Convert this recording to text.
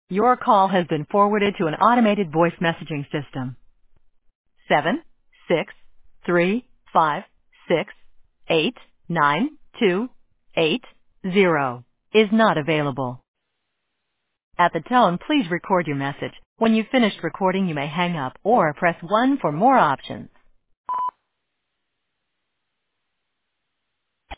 Your call has been forwarded to an automated voice messaging system. 763568928 is not available. At the tone, please record your message. When you've finished recording, you may hang up or press 1 for more options.